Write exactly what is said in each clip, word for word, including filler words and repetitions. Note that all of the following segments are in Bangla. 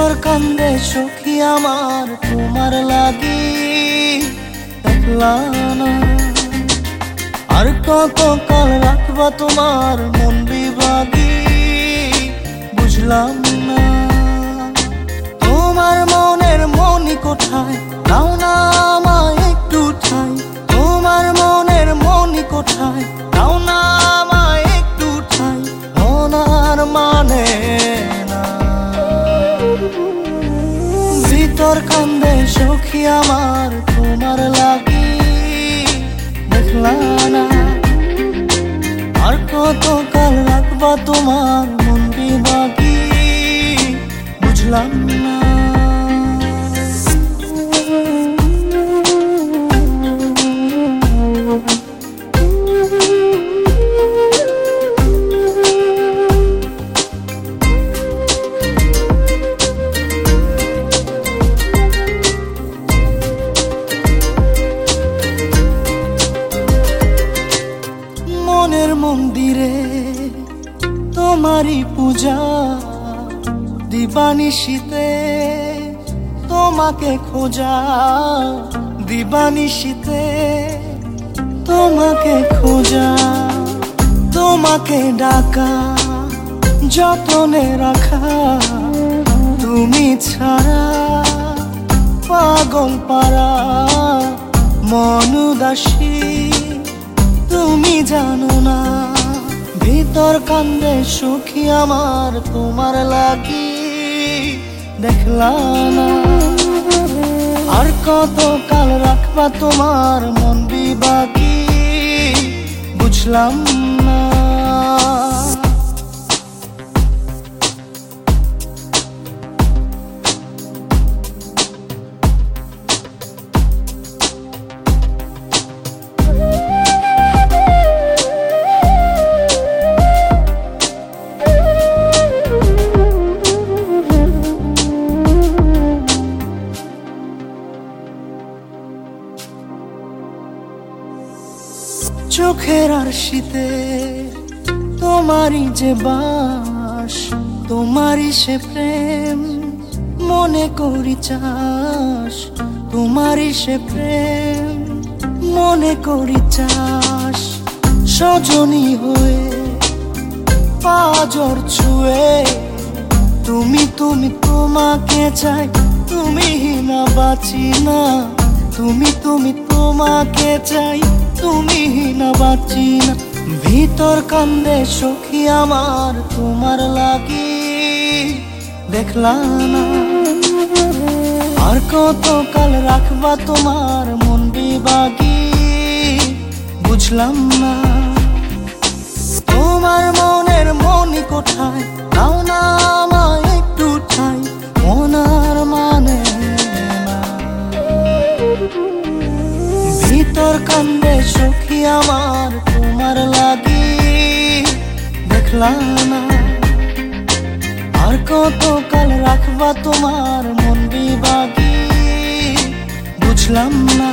ভিতর কান্দে সখী আমার তোমার লাগি, দেখলা না আর কত কাল রাখবা তোমার মন বিভাগী, বুঝলাম না তোমার মনের মনি কোথায়, দাও না আমায় একটু ঠাই। তোমার মনের মনি কোথায়, দাও না আমায় একটু ঠাই। মনার মানে না ভিতর কান্দে সখী আমার তোমার লাগি, দেখলা না আর কত কাল রাখবা তোমার মন বিভাগী, বুঝলাম না। মনের মন্দিরে তোমারই পূজা, দিবানিশীতে তোমাকে খোঁজা, দিবানিশীতে তোমাকে খোঁজা, তোমাকে ডাকা, যতনে রাখা, তুমি ছাড়া পাগল পারা মন উদাসী, তুমি জানো না ভিতর কান্দে সখী আমার তোমার লাগি, দেখলা না আর কত কাল রাখবা তোমার মন বিভাগী, বুঝলাম না। চোখের আরশিতে তোমারই যে বাস, তোমারই সে প্রেম মনে করি চাস, তোমারই সে প্রেম মনে করি চাস। সজনী হয়ে পাজর ছুঁয়ে তুমি তুমি তোমাকে চাই, তুমি না বাঁচি না, তুমি তুমি তোমাকে চাই, তুমি না বাঁচি না। ভিতর কান্দে সখী আমার তোমার লাগি, দেখলা না আর কত কাল রাখবা তোমার মন বিভাগী, বুঝলাম না তোমার মনের মনি কোথায়, দাও না আমায় একটু ঠাই। মনার মানে না ভিতর কান্দে সখী আমার তোমার লাগি, দেখলা না আর কত কাল রাখবা তোমার মন বিভাগী, বুঝলাম না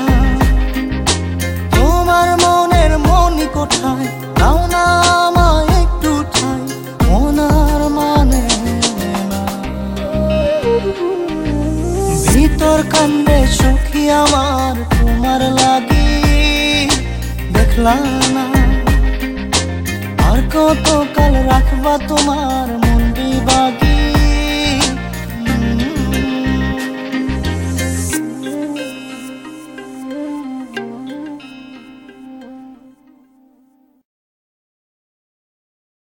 তোমার মনের মনি কোথায়, দাও না আমায় একটু ঠাই। মনার মানে না ভিতর কান্দে সখী আমার তোমার লাগি, দেখলা না আর কত কাল রাখবা তোমার